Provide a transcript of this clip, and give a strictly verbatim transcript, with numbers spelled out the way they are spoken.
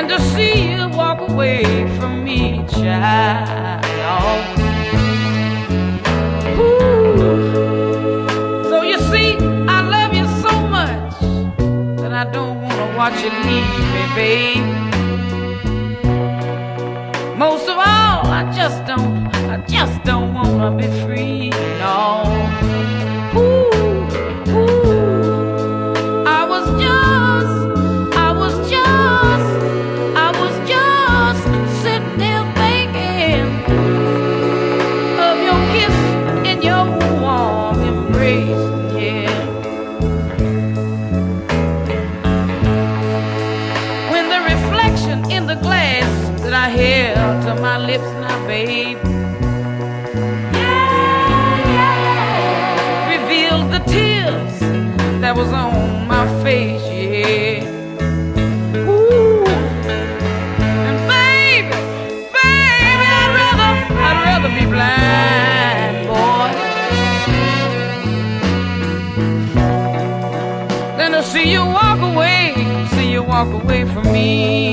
than to see you walk away from me, child. Ooh. So you see, I love you so much that I don't want to watch you leave me, babe. Most of all, I just don't, I just don't want to be free, no. Ooh, ooh. I was just, I was just, I was just sitting there thinking of your kiss and your warm embrace, yeah. When the reflection in the glass that I held to my lips now, babe, yeah, yeah, revealed the tears that was on my face, yeah. Ooh, and baby, baby, I'd rather, I'd rather be blind, boy, than to see you walk away, see you walk away from me.